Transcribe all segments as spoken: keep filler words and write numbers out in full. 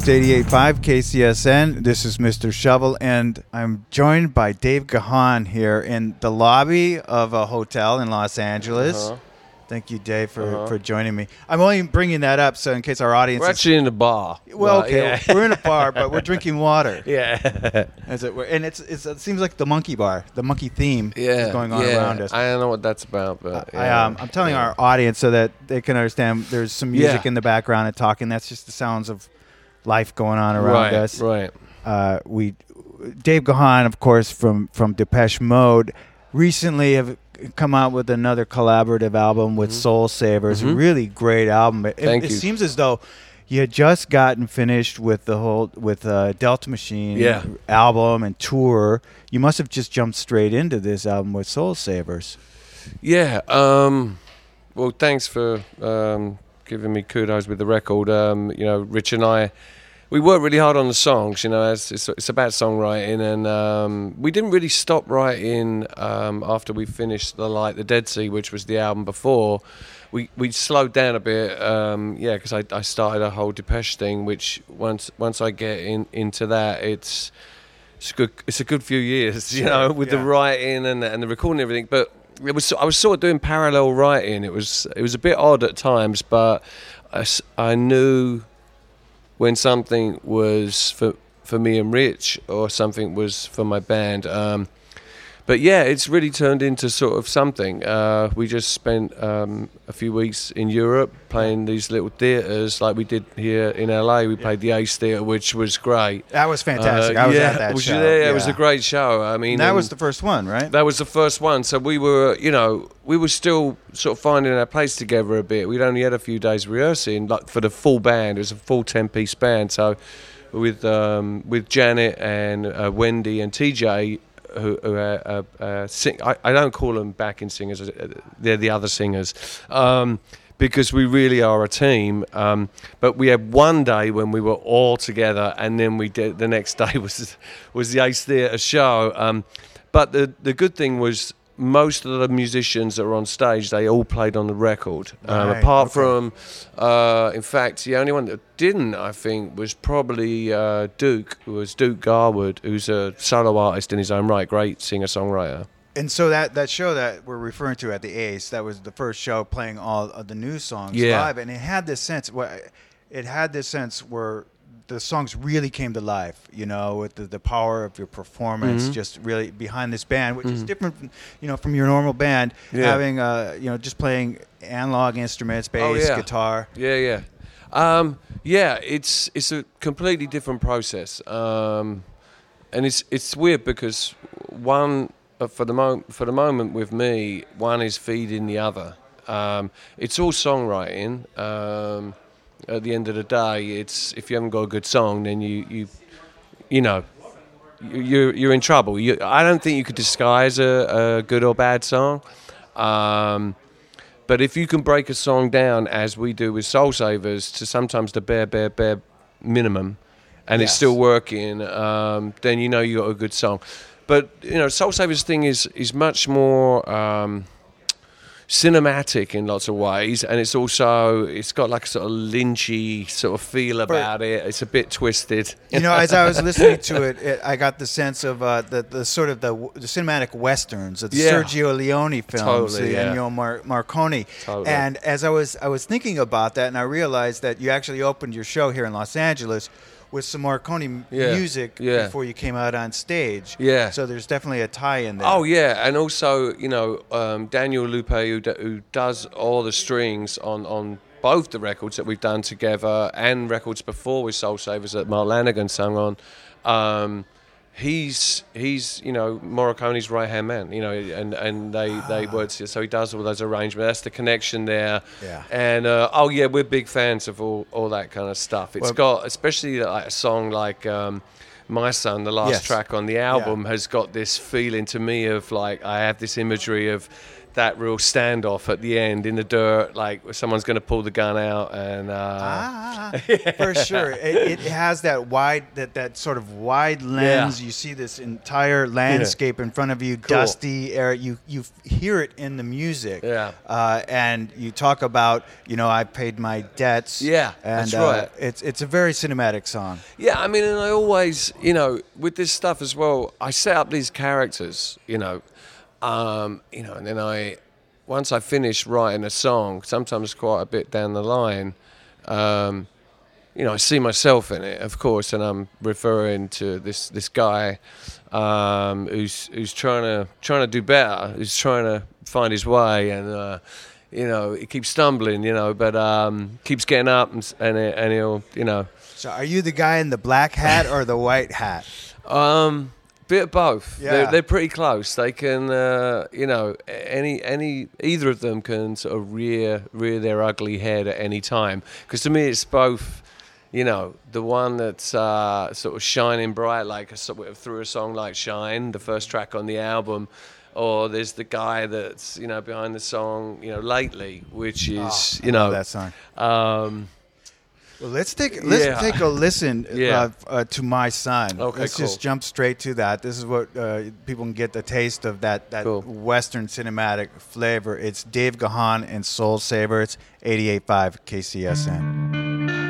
It's eighty-eight point five K C S N. This is Mister Shovel, and I'm joined by Dave Gahan here in the lobby of a hotel in Los Angeles. Uh-huh. Thank you, Dave, for, uh-huh. for joining me. I'm only bringing that up so in case our audience We're is... actually in a bar. Well, okay, yeah. we're in a bar, but we're drinking water. Yeah. As it were. And it's, it's it seems like the monkey bar, the monkey theme yeah. is going on yeah. around us. I don't know what that's about, but yeah. yeah. I, um, I'm telling yeah. our audience so that they can understand there's some music yeah. in the background and talking. That's just the sounds of life going on around right, us. Right, uh, we, Dave Gahan, of course, from, from Depeche Mode, recently have come out with another collaborative album with mm-hmm. Soul Savers. Mm-hmm. A really great album. It, Thank it you. seems as though you had just gotten finished with the whole with uh, Delta Machine yeah. album and tour. You must have just jumped straight into this album with Soul Savers. Yeah. Um, well, thanks for um, giving me kudos with the record. Um, you know, Rich and I, we worked really hard on the songs. You know, it's it's, it's about songwriting, and um, we didn't really stop writing um, after we finished the Light the Dead Sea, which was the album before. We we slowed down a bit, um, yeah, because I, I started a whole Depeche thing. Which once once I get in into that, it's it's a good it's a good few years, you know, with yeah. the writing and and the recording and everything. But it was I was sort of doing parallel writing. It was it was a bit odd at times, but I, I knew when something was for for me and Rich or something was for my band. Um, but yeah, it's really turned into sort of something. Uh, we just spent um, a few weeks in Europe playing these little theatres like we did here in L A. We yeah. played the Ace Theatre, which was great. That was fantastic. Uh, I was yeah, at that was show. You there? Yeah. It was a great show. I mean, and that was the first one, right? That was the first one. So we were, you know, we were still sort of finding our place together a bit. We'd only had a few days rehearsing, like for the full band. It was a full ten-piece band. So with um, with Janet and uh, Wendy and T J, who, who are uh, uh, sing. I, I don't call them backing singers. They're the other singers. Um, because we really are a team. Um, but we had one day when we were all together, and then we did the next day was was the Ace Theatre show. Um, but the the good thing was most of the musicians that were on stage, they all played on the record. Um, right, apart okay. from, uh, in fact, the only one that didn't, I think, was probably uh, Duke, who was Duke Garwood, who's a solo artist in his own right, great singer-songwriter. And so that, that show that we're referring to at the Ace, that was the first show playing all of the new songs yeah. live, and it had this sense. It had this sense where the songs really came to life, you know, with the, the power of your performance, mm-hmm. just really behind this band, which mm-hmm. is different, from, you know, from your normal band, yeah. having, uh, you know, just playing analog instruments, bass, oh, yeah. guitar. Yeah, yeah, um, yeah. It's it's a completely different process, um, and it's it's weird because one. But for the mo- for the moment with me, one is feeding the other. Um, it's all songwriting. Um, at the end of the day, it's if you haven't got a good song, then you you you know you're you're in trouble. You, I don't think you could disguise a, a good or bad song. Um, but if you can break a song down, as we do with Soul Savers, to sometimes the bare bare bare minimum, and yes. it's still working, um, then you know you got a good song. But, you know, Soul Savers thing is, is much more um, cinematic in lots of ways, and it's also, it's got like a sort of lynchy sort of feel about it. It's a bit twisted. You know, as I was listening to it, it I got the sense of uh, the, the sort of the, the cinematic westerns, the yeah. Sergio Leone films, totally, the yeah. Ennio Mar- Morricone. Totally. And as I was, I was thinking about that, and I realized that you actually opened your show here in Los Angeles with some Morricone yeah. music yeah. before you came out on stage. Yeah. So there's definitely a tie-in there. Oh, yeah. And also, you know, um, Daniel Lupe, who, d- who does all the strings on, on both the records that we've done together and records before with Soul Savers that Mark Lanigan sung on, um, he's, he's you know, Morricone's right-hand man, you know, and, and they, they work, so he does all those arrangements. That's the connection there. Yeah. And, uh, oh, yeah, we're big fans of all, all that kind of stuff. It's well, got, especially like a song like um, My Son, the last yes. track on the album, yeah. has got this feeling to me of, like, I have this imagery of that real standoff at the end in the dirt, like someone's going to pull the gun out, and uh, ah, for sure, it, it has that wide, that that sort of wide lens. Yeah. You see this entire landscape yeah. in front of you, cool. dusty air. You you hear it in the music, yeah. Uh, and you talk about, you know, I paid my debts. Yeah, and, that's right. Uh, it's it's a very cinematic song. Yeah, I mean, and I always, you know, with this stuff as well, I set up these characters, you know, um, you know, and then I, once I finish writing a song, sometimes quite a bit down the line, um, you know, I see myself in it, of course, and I'm referring to this this guy um, who's who's trying to trying to do better, who's trying to find his way, and uh, you know, he keeps stumbling, you know, but um, keeps getting up, and and, and he'll, you know. So, are you the guy in the black hat or the white hat? Um, bit of both. Yeah. They're, they're pretty close. They can, uh, you know, any any either of them can sort of rear rear their ugly head at any time. Because to me, it's both. You know, the one that's uh, sort of shining bright, like a, through a song like "Shine," the first track on the album, or there's the guy that's, you know, behind the song, you know, "Lately," which is, oh, you know, that song. Um, Well, let's take let's yeah. take a listen yeah. uh, uh, to "My Son." Okay, let's cool. just jump straight to that. This is what uh, people can get the taste of that that cool. Western cinematic flavor. It's Dave Gahan and Soul Saver. It's eighty-eight point five K C S N.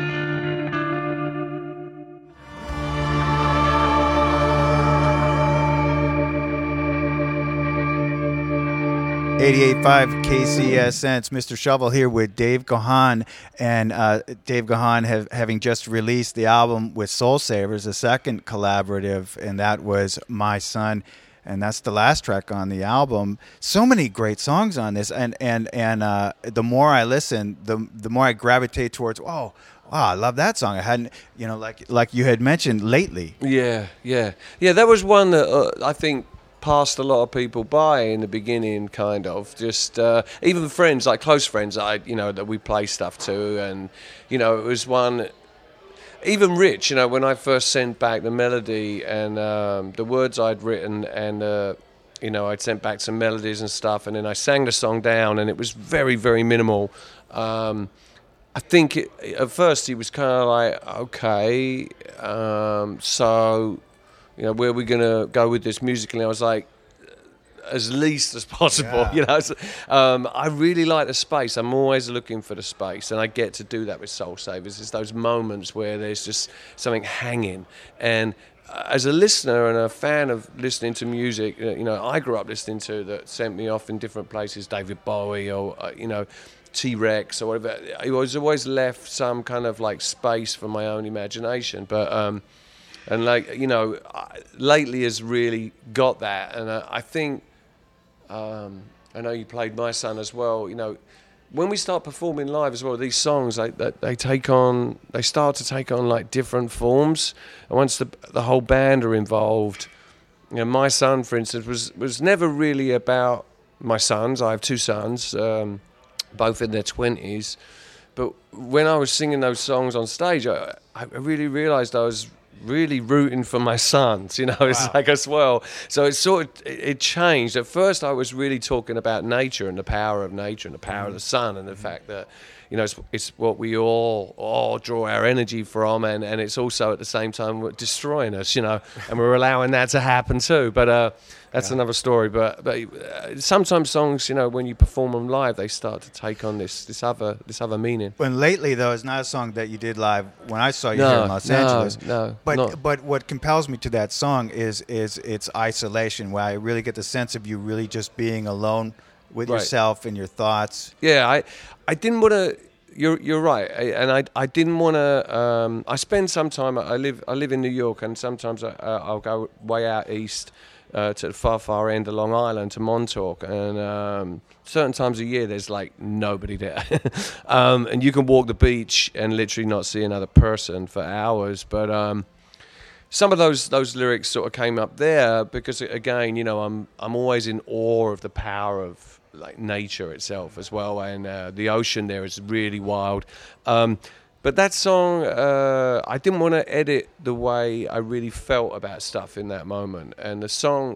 eighty-eight point five K C S N. It's Mister Shovel here with Dave Gahan, and uh, Dave Gahan have, having just released the album with Soul Savers, a second collaborative, and that was "My Son," and that's the last track on the album. So many great songs on this, and and and uh, the more I listen, the the more I gravitate towards. Oh, wow, I love that song. I hadn't, you know, like like you had mentioned, "Lately." Yeah, yeah, yeah. That was one that uh, I think passed a lot of people by in the beginning, kind of. Just uh, even friends, like close friends, I you know that we play stuff to, and you know it was one. Even Rich, you know, when I first sent back the melody and um, the words I'd written, and uh, you know I'd sent back some melodies and stuff, and then I sang the song down, and it was very, very minimal. Um, I think it, at first he was kind of like, okay, um, so. You know, where are we going to go with this musically? I was like, as least as possible, yeah. you know. So, um, I really like the space. I'm always looking for the space, and I get to do that with Soul Savers. It's those moments where there's just something hanging. And as a listener and a fan of listening to music, you know, I grew up listening to that sent me off in different places, David Bowie or, uh, you know, T-Rex or whatever. I was always left some kind of like space for my own imagination. But, um, And like, you know, Lately has really got that, and uh, I think um, I know you played "My Son" as well. You know, when we start performing live as well, these songs they, they they take on, they start to take on like different forms. And once the the whole band are involved, you know, "My Son," for instance, was was never really about my sons. I have two sons, um, both in their twenties. But when I was singing those songs on stage, I, I really realised I was really rooting for my sons, you know. It's wow. like as well. So it sort of it, it changed. At first, I was really talking about nature and the power of nature and the power mm-hmm. of the sun and the mm-hmm. fact that, you know, it's, it's what we all all draw our energy from, and, and it's also at the same time destroying us, you know, and we're allowing that to happen too. But uh, that's yeah. another story. But but uh, sometimes songs, you know, when you perform them live, they start to take on this this other this other meaning. When Lately, though, is not a song that you did live when I saw you no, here in Los no, Angeles. No, but not. but what compels me to that song is is its isolation, where I really get the sense of you really just being alone with right. yourself and your thoughts. Yeah, I I didn't want to. You're you're right, I, and I I didn't want to. Um, I spend some time. I live I live in New York, and sometimes I, uh, I'll go way out east uh, to the far far end of Long Island to Montauk, and um, certain times a year there's like nobody there, um, and you can walk the beach and literally not see another person for hours. But um, some of those those lyrics sort of came up there because, again, you know, I'm I'm always in awe of the power of like nature itself as well, and uh, the ocean there is really wild. Um, but that song, uh, I didn't want to edit the way I really felt about stuff in that moment, and the song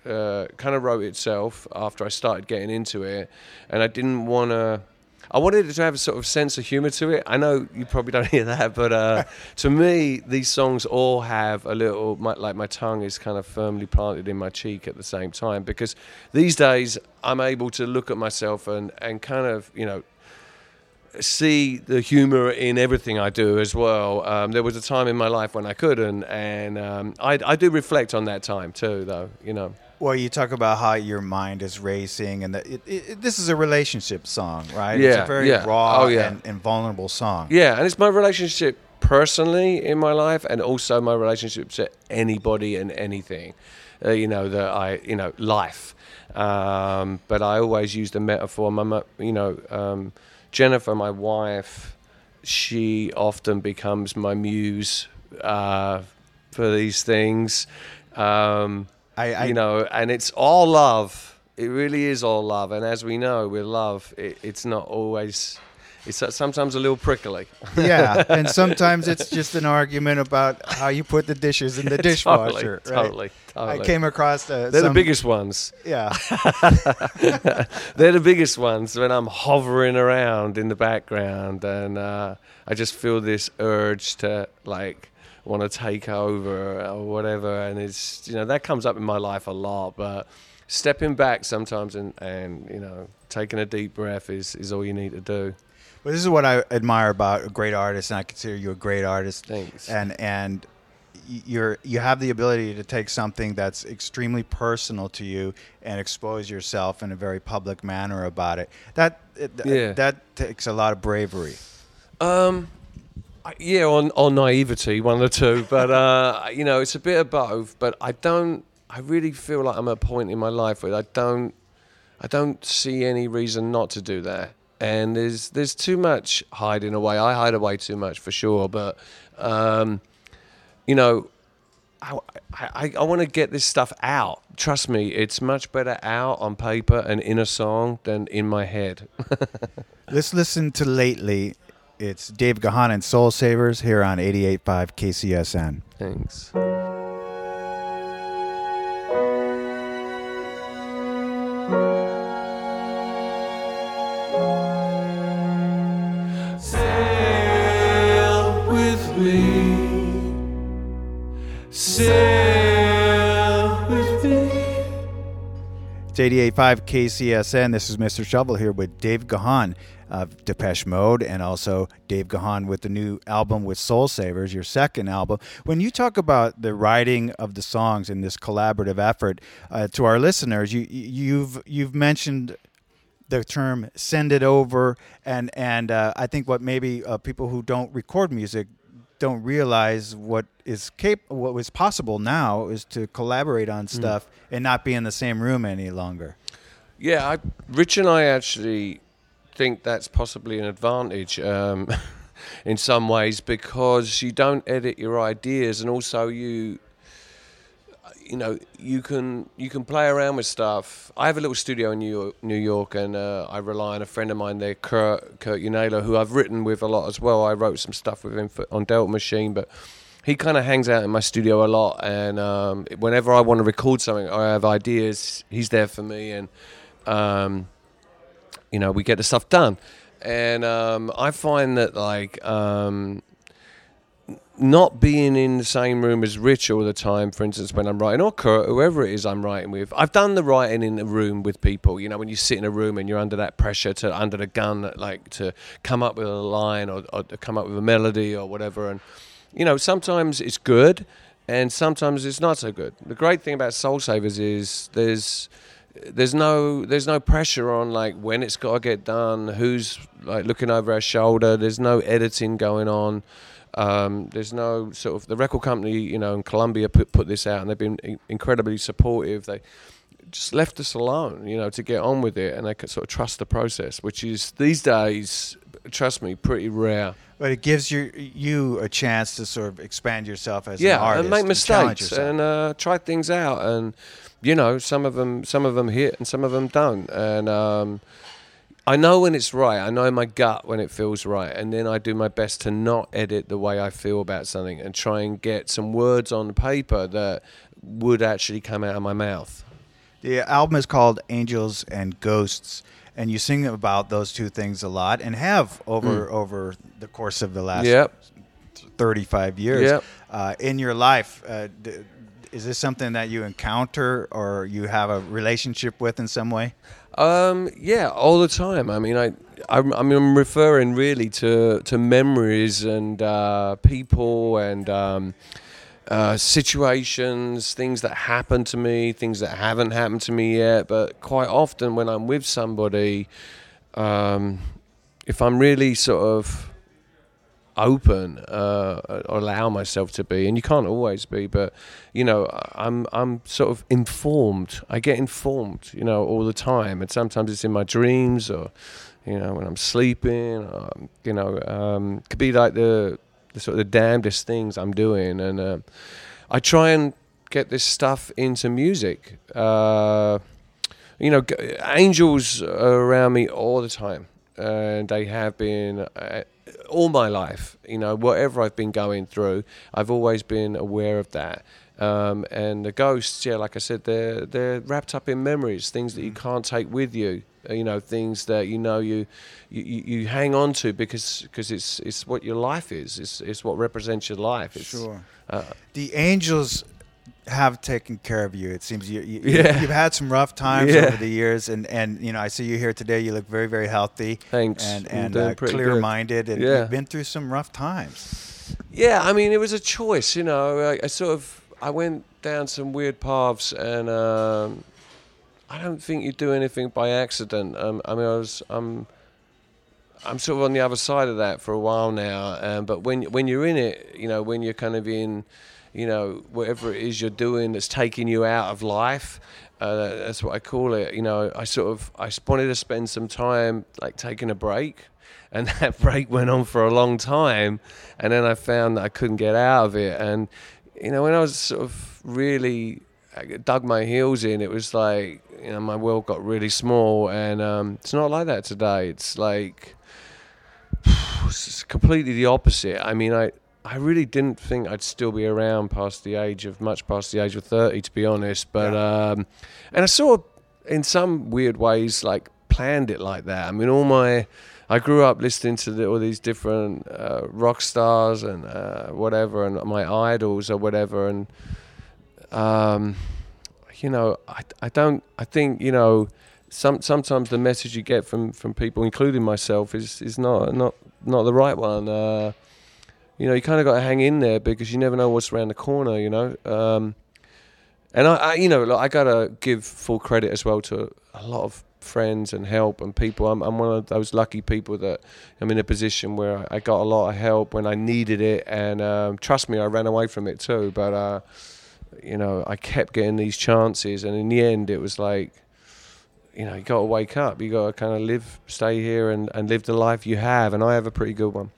uh, kind of wrote itself after I started getting into it, and I didn't want to. I wanted it to have a sort of sense of humor to it. I know you probably don't hear that, but uh, to me, these songs all have a little, my, like my tongue is kind of firmly planted in my cheek at the same time, because these days I'm able to look at myself and, and kind of, you know, see the humor in everything I do as well. Um, there was a time in my life when I couldn't, and um, I, I do reflect on that time too, though, you know. Well, you talk about how your mind is racing, and that it, it, it, this is a relationship song, right? Yeah, it's a very yeah. raw Oh, yeah. and, and vulnerable song. Yeah, and it's my relationship personally in my life, and also my relationship to anybody and anything, uh, you know, that I, you know, life. Um, but I always use the metaphor. My, mo- you know, um, Jennifer, my wife, she often becomes my muse uh, for these things. Um, I, I, you know, and it's all love. It really is all love. And as we know, with love, it, it's not always. It's sometimes a little prickly. Yeah, and sometimes it's just an argument about how you put the dishes in the dishwasher. Totally, right? totally, totally. I came across uh, They're some, the biggest ones. Yeah. They're the biggest ones when I'm hovering around in the background, and uh, I just feel this urge to like want to take over or whatever, and it's, you know, that comes up in my life a lot. But stepping back sometimes and, and you know, taking a deep breath is, is all you need to do. Well, this is what I admire about a great artist, and I consider you a great artist. Thanks. And and you're you have the ability to take something that's extremely personal to you and expose yourself in a very public manner about it. That yeah. that takes a lot of bravery. Um. Yeah, or, or naivety, one of the two. But, uh, you know, it's a bit of both. But I don't, I really feel like I'm at a point in my life where I don't, I don't see any reason not to do that. And there's there's too much hiding away. I hide away too much for sure. But, um, you know, I, I, I want to get this stuff out. Trust me, it's much better out on paper and in a song than in my head. Let's listen to Lately. It's Dave Gahan and Soul Savers here on eighty-eight point five K C S N. Thanks. Sail with me. Sail with me. It's eighty-eight point five K C S N. This is Mister Shovel here with Dave Gahan of Depeche Mode, and also Dave Gahan with the new album with Soul Savers, your second album. When you talk about the writing of the songs in this collaborative effort, uh, to our listeners, you, you've you've mentioned the term "send it over," and and uh, I think what maybe uh, people who don't record music don't realize what is cap- what was possible now is to collaborate on stuff mm. and not be in the same room any longer. Yeah, I, Rich and I actually think that's possibly an advantage um, in some ways, because you don't edit your ideas, and also you you know you can you can play around with stuff. I have a little studio in New York, New York and uh, I rely on a friend of mine there, Kurt, Kurt Unela, who I've written with a lot as well. I wrote some stuff with him for, on Delta Machine, but he kind of hangs out in my studio a lot, and um, whenever I want to record something or I have ideas, he's there for me, and um, you know, we get the stuff done. And um, I find that, like, um, not being in the same room as Rich all the time, for instance, when I'm writing, or Kurt, whoever it is I'm writing with. I've done the writing in the room with people, you know, when you sit in a room and you're under that pressure to, under the gun, like, to come up with a line or, or to come up with a melody or whatever. And, you know, sometimes it's good and sometimes it's not so good. The great thing about Soul Savers is there's... There's no, there's no pressure on like when it's got to get done, who's like looking over our shoulder. There's no editing going on. Um, there's no sort of the record company, you know, in Columbia put put this out, and they've been incredibly supportive. They just left us alone, you know, to get on with it, and they could sort of trust the process, which is these days, trust me, pretty rare. But it gives you you a chance to sort of expand yourself as yeah, an artist, and make mistakes and, and uh, try things out, and you know, some of them some of them hit and some of them don't, and um, I know when it's right. I know in my gut when it feels right, and then I do my best to not edit the way I feel about something and try and get some words on paper that would actually come out of my mouth. The album is called Angels and Ghosts, and you sing about those two things a lot, and have over mm. over the course of the last yep. thirty-five years. Yep. Uh, in your life, uh, d- is this something that you encounter or you have a relationship with in some way? Um, yeah, all the time. I mean, I, I, I mean, I'm referring really to to memories and uh, people and um, uh, situations, things that happened to me, things that haven't happened to me yet. But quite often, when I'm with somebody, um, if I'm really sort of open, uh, or allow myself to be, and you can't always be, but you know, I'm I'm sort of informed. I get informed, you know, all the time, and sometimes it's in my dreams, or you know, when I'm sleeping, or, you know, um, it could be like the, the sort of the damnedest things I'm doing, and uh, I try and get this stuff into music. Uh, you know, angels are around me all the time, and they have been. Uh, all my life, you know, whatever I've been going through, I've always been aware of that. Um, and the ghosts, yeah, like I said, they're they're wrapped up in memories, things that you can't take with you, you know, things that you know you you, you hang on to because because it's it's what your life is, it's it's what represents your life. It's, sure. Uh, the angels have taken care of you. It seems you, you yeah. you've had some rough times yeah. over the years, and, and you know, I see you here today. You look very, very healthy. Thanks. And and uh, clear-minded, and yeah. you've been through some rough times. Yeah, I mean, it was a choice. You know, I, I sort of I went down some weird paths, and um, I don't think you do anything by accident. Um, I mean, I was I'm I'm sort of on the other side of that for a while now. Um, but when when you're in it, you know, when you're kind of in. You know, whatever it is you're doing that's taking you out of life, uh, that's what I call it. You know, I sort of, I wanted to spend some time like taking a break, and that break went on for a long time, and then I found that I couldn't get out of it. And, you know, when I was sort of really, I dug my heels in, it was like, you know, my world got really small, and um, it's not like that today. It's like, it's completely the opposite. I mean, I, I really didn't think I'd still be around past the age of, much past the age of thirty, to be honest. But, yeah. um, and I sort of, in some weird ways, like, planned it like that. I mean, all my, I grew up listening to the, all these different uh, rock stars and uh, whatever, and my idols or whatever. And, um, you know, I, I don't, I think, you know, some sometimes the message you get from, from people, including myself, is, is not, not, not the right one. Uh, You know, you kind of got to hang in there because you never know what's around the corner, you know. Um, and, I, I, you know, like, I got to give full credit as well to a lot of friends and help and people. I'm, I'm one of those lucky people that I'm in a position where I got a lot of help when I needed it. And um, trust me, I ran away from it too. But, uh, you know, I kept getting these chances. And in the end, it was like, you know, you got to wake up. You got to kind of live, stay here and, and live the life you have. And I have a pretty good one.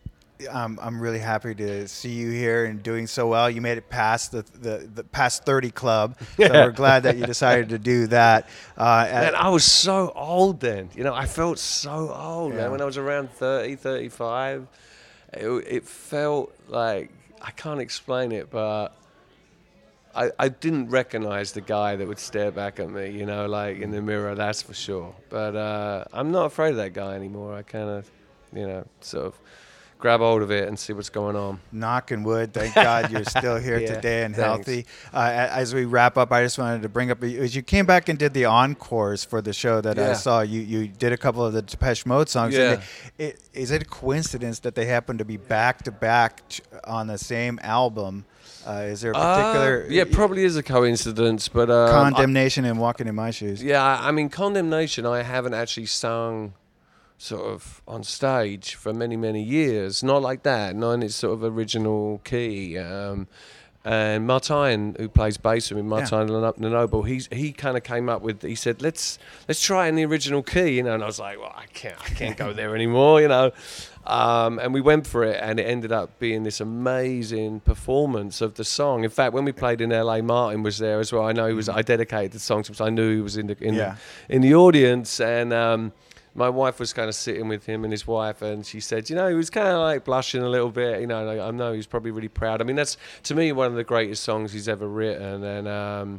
Um, I'm really happy to see you here and doing so well. You made it past the the, the past thirty club, so yeah. we're glad that you decided to do that. Uh, man, I was so old then. You know, I felt so old, yeah. man. When I was around thirty, thirty-five, it, it felt like, I can't explain it, but I, I didn't recognize the guy that would stare back at me, you know, like in the mirror, that's for sure. But uh, I'm not afraid of that guy anymore. I kind of, you know, sort of grab hold of it and see what's going on. Knocking wood. Thank God you're still here yeah, today and thanks. healthy. Uh, as we wrap up, I just wanted to bring up, as you came back and did the encores for the show that yeah. I saw, you, you did a couple of the Depeche Mode songs. Yeah. And it, it, is it a coincidence that they happen to be back-to-back on the same album? Uh, is there a particular... Uh, yeah, it probably is a coincidence, but... Um, Condemnation I, and Walking in My Shoes. Yeah, I mean, Condemnation I haven't actually sung sort of on stage for many, many years. Not like that, not in its sort of original key. Um, and Martijn, who plays bass with me, Martijn yeah. Lenoble, he's he kind of came up with, he said, let's let's try it in the original key, you know. And I was like, well, I can't, I can't go there anymore, you know. Um, and we went for it, and it ended up being this amazing performance of the song. In fact, when we played in L A, Martin was there as well. I know he was. I dedicated the song to him, so I knew he was in the in, yeah. the, in the audience, and. Um, My wife was kind of sitting with him and his wife, and she said, you know, he was kind of like blushing a little bit. You know, like, I know he was probably really proud. I mean, that's, to me, one of the greatest songs he's ever written. And, um,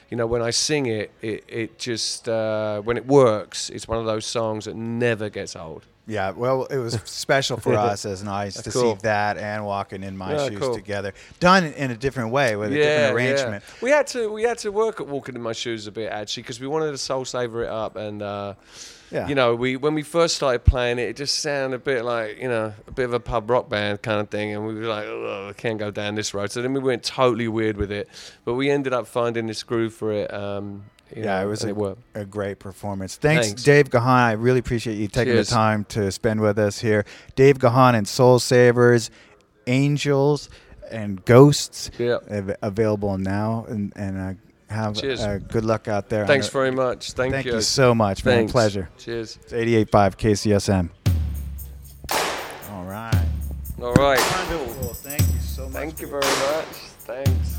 you know, when I sing it, it, it just, uh, when it works, it's one of those songs that never gets old. Yeah, well, it was special for us as Nice to cool. see that and Walking in My Yeah, Shoes cool. together, done in a different way with a different arrangement. Yeah. We had to we had to work at Walking in My Shoes a bit actually because we wanted to soul savor it up and uh, Yeah. you know we when we first started playing it, it just sounded a bit like you know a bit of a pub rock band kind of thing, and we were like, oh, I can't go down this road. So then we went totally weird with it, but we ended up finding this groove for it. Um, You Yeah, know, it was a, it worked. a great performance. Thanks, Thanks. Dave Gahan. I really appreciate you taking Cheers. the time to spend with us here. Dave Gahan and Soul Savers, Angels, and Ghosts Yeah. av- available now. And, and uh, have Cheers. uh, good luck out there. Thanks I know- very much. Thank, Thank you. you so much, man. Thanks. Pleasure. Cheers. It's eighty-eight point five K C S M. All right. All right. Wonderful. Thank you so much. Thank you very much. Thanks.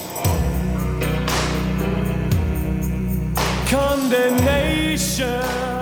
Condemnation.